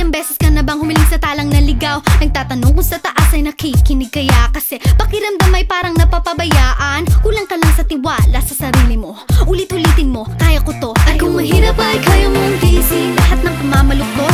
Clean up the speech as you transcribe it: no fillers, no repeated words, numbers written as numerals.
Ilang beses ka na bang humiling sa talang naligaw? Nagtatanong kung sa taas ay nakikinig kaya? Kasi pakiramdam ay parang napapabayaan. Kulang ka lang sa tiwala sa sarili mo. Ulit-ulitin mo, kaya ko to. At kung mahirap ay kaya mong tiisin lahat ng pamamaluktot,